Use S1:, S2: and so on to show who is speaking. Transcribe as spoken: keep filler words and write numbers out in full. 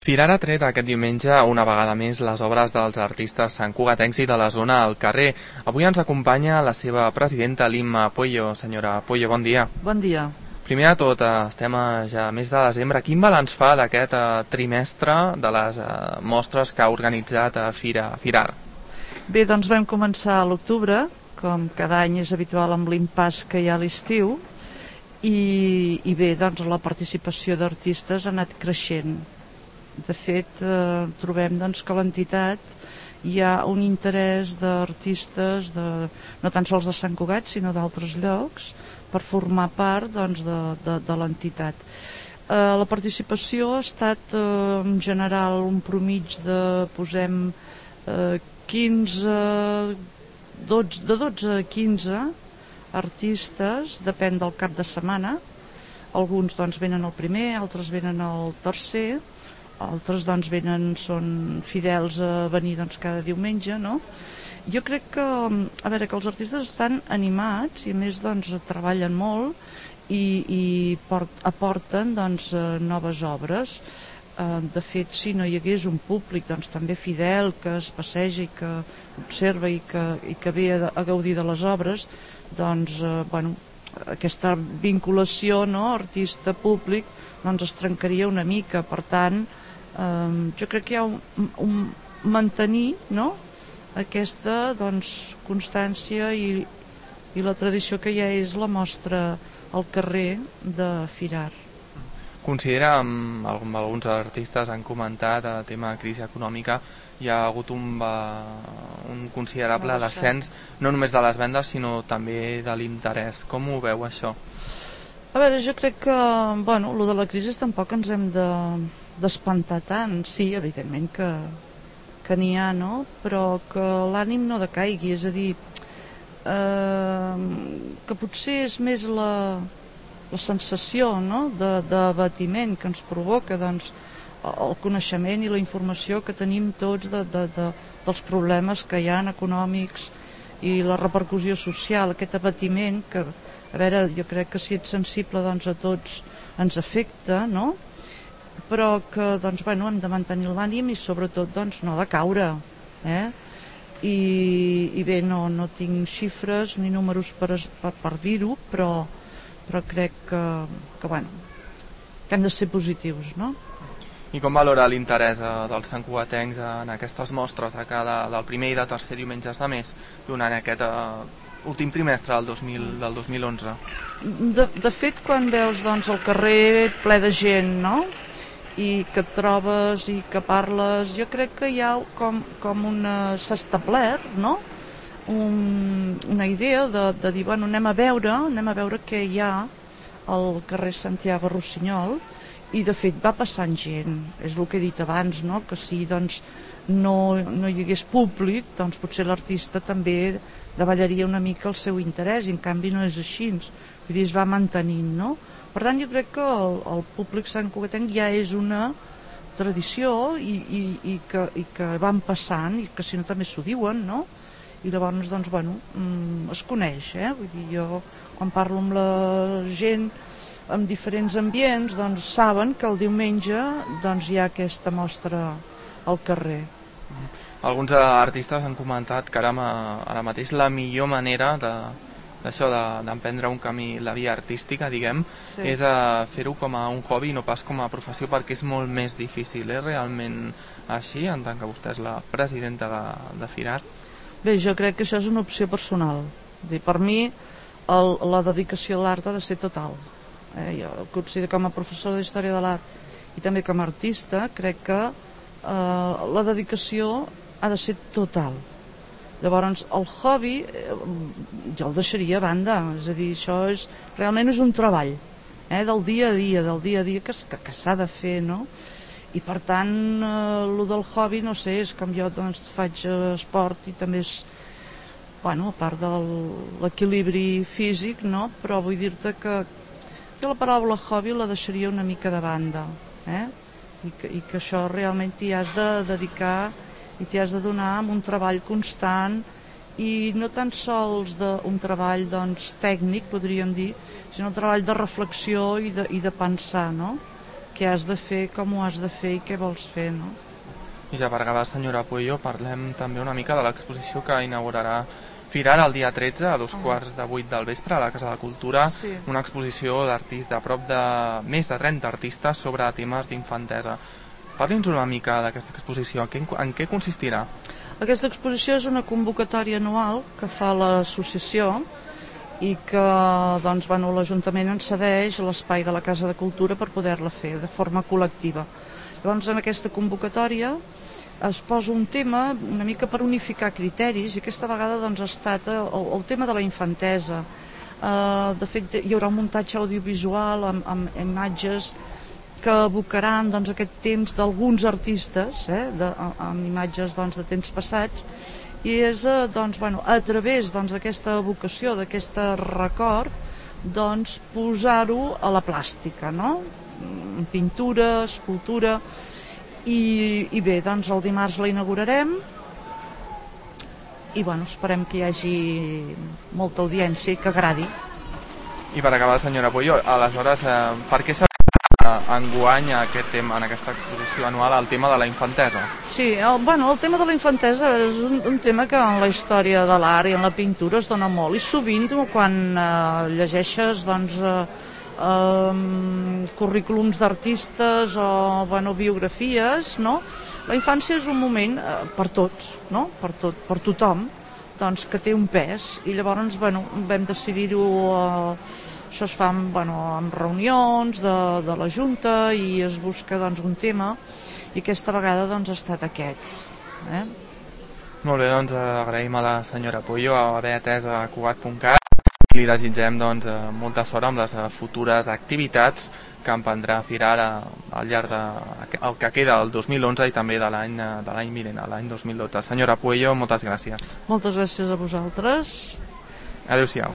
S1: Firar ha tret aquest diumenge una vegada més les obres dels artistes santcugatencs i de la zona al carrer. Avui ens acompanya la seva presidenta, l'Imma Pueyo. Senyora Pueyo, bon dia.
S2: Bon dia.
S1: Primer de tot, estem ja a mes de desembre. Quin balanç fa d'aquest trimestre de les mostres que ha organitzat a Fira, Firar?
S2: Bé, doncs vam començar a l'octubre, com cada any és habitual amb l'impàs que hi ha a l'estiu, i, i bé, doncs la participació d'artistes ha anat creixent. De fet, eh, trobem doncs, que a l'entitat hi ha un interès d'artistes, de, no tan sols de Sant Cugat, sinó d'altres llocs, per formar part doncs, de, de, de l'entitat. Eh, la participació ha estat eh, en general un promig de, posem, eh, quinze, dotze, de dotze a quinze artistes, depèn del cap de setmana. Alguns doncs, venen el primer, altres venen el tercer, altres doncs venen, són fidels a venir doncs, cada diumenge, no? Jo crec que, a veure, que els artistes estan animats i a més doncs treballen molt i, i port, aporten doncs noves obres. De fet, si no hi hagués un públic doncs també fidel que es passeja i que observa i que, i que ve a, a gaudir de les obres, doncs eh, bueno, aquesta vinculació, no, artista-públic doncs es trencaria una mica. Per tant, Um, jo crec que hi ha un, un mantenir, no, aquesta doncs, constància i, i la tradició que ja és la mostra al carrer de Firar.
S1: Considera, amb, amb alguns artistes han comentat el tema de crisi econòmica, hi ha hagut un, un considerable descens no només de les vendes sinó també de l'interès. Com ho veu això?
S2: A veure, jo crec que bueno, lo de la crisi tampoc ens hem de d'espantar tant. Sí, evidentment que, que n'hi ha, no? Però que l'ànim no decaigui, és a dir, eh, que potser és més la, la sensació, no? de, d'abatiment que ens provoca doncs, el coneixement i la informació que tenim tots de, de, de, dels problemes que hi ha econòmics i la repercussió social, aquest abatiment que, a veure, jo crec que si ets sensible doncs, a tots ens afecta, no? Però que doncs, bueno, hem de mantenir l'ànim i sobretot doncs, no de caure, eh? I, i bé, no, no tinc xifres ni números per, per, per dir-ho, però, però crec que, que, bueno, que hem de ser positius, no?
S1: I com valora l'interès dels santcugatencs en aquestes mostres de cada, del primer i de tercer diumenges de mes durant aquest uh, últim trimestre del, dos mil, del dos mil onze?
S2: De, de fet, quan veus doncs, el carrer ple de gent, no?, i que et trobes i que parles, jo crec que hi ha com, com una, s'ha establert, no?, Un, una idea de, de dir, bueno, anem a veure, anem a veure què hi ha al carrer Santiago Rossinyol, i de fet va passant gent, és el que he dit abans, no?, que si doncs no, no hi hagués públic, doncs potser l'artista també davallaria una mica el seu interès, i en canvi no és així, vull dir, es va mantenint, no? Per tant, jo crec que el, el públic santcugatenc ja és una tradició i, i, i, que, i que van passant i que si no també s'ho diuen, no? I llavors, doncs, bueno, es coneix, eh? Vull dir, jo quan parlo amb la gent en diferents ambients, doncs saben que el diumenge doncs, hi ha aquesta mostra al carrer.
S1: Alguns artistes han comentat que ara, ara mateix la millor manera de d'això d'emprendre un camí, la via artística, diguem, sí, és a fer-ho com a un hobby, no pas com a professió, perquè és molt més difícil. És realment així, en tant que vostè és la presidenta de, de Firar?
S2: Bé, jo crec que això és una opció personal. Dir, per mi, el, la dedicació a l'art ha de ser total. Eh, jo considero com a professora d'Història de l'Art i també com a artista, crec que eh, la dedicació ha de ser total. Llavors, el hobby eh, jo el deixaria a banda, és a dir, això és, realment és un treball, eh, del dia a dia, del dia a dia que, que, que s'ha de fer, no? I per tant, eh, el del hobby, no sé, és com jo doncs, faig esport i també és, bueno, a part de l'equilibri físic, no? Però vull dir-te que, que la paraula hobby la deixaria una mica de banda, eh? I que, i que això realment t'hi has de dedicar i t'hi has de donar amb un treball constant i no tan sols de, un treball doncs, tècnic, podríem dir, sinó un treball de reflexió i de, i de pensar, no? què has de fer, com ho has de fer i què vols fer, no?
S1: I ja per acabar, senyora Pueyo, parlem també una mica de l'exposició que inaugurarà Firar el dia tretze a dos quarts de vuit del vespre a la Casa de Cultura, sí. Una exposició d'artistes de prop de més de trenta artistes sobre temes d'infantesa. Parli'ns una mica d'aquesta exposició, en què consistirà?
S2: Aquesta exposició és una convocatòria anual que fa l'associació i que doncs, bueno, l'Ajuntament ens cedeix l'espai de la Casa de Cultura per poder-la fer de forma col·lectiva. Llavors, en aquesta convocatòria es posa un tema una mica per unificar criteris i aquesta vegada doncs, ha estat el, el tema de la infantesa. Uh, de fet, hi haurà un muntatge audiovisual amb, amb imatges que evocaran doncs, aquest temps d'alguns artistes, eh, de, amb imatges doncs, de temps passats, i és uh, doncs, bueno, a través d'aquesta doncs, evocació, d'aquest record, doncs, posar-ho a la plàstica, no? Pintura, escultura. I, i bé, doncs el dimarts la inaugurarem i bueno, esperem que hi hagi molta audiència i que agradi.
S1: I per acabar, senyora Pueyo, aleshores, eh, per què s'ha enguany aquest tema, en aquesta exposició anual, el tema de la infantesa?
S2: Sí, el, bueno, el tema de la infantesa és un, un tema que en la història de l'art i en la pintura es dona molt, i sovint quan eh, llegeixes doncs, eh, Um, currículums d'artistes o bueno, biografies, no? La infància és un moment uh, per tots, no? per, tot, per tothom, doncs, que té un pes, i llavors bueno, vam decidir-ho, uh, això es fa amb, bueno, amb reunions de, de la Junta i es busca doncs, un tema, i aquesta vegada doncs, ha estat aquest. Eh?
S1: Molt bé, doncs agraïm a la senyora Pueyo haver atès a Cugat punt cat. Li desitgem doncs, molta sort amb les futures activitats que emprendrà Firar al llarg del que queda el dos mil onze i també de l'any de l'any vinent, l'any dos mil dotze. Senyora Pueyo, moltes gràcies.
S2: Moltes gràcies a vosaltres.
S1: Adéu-siau.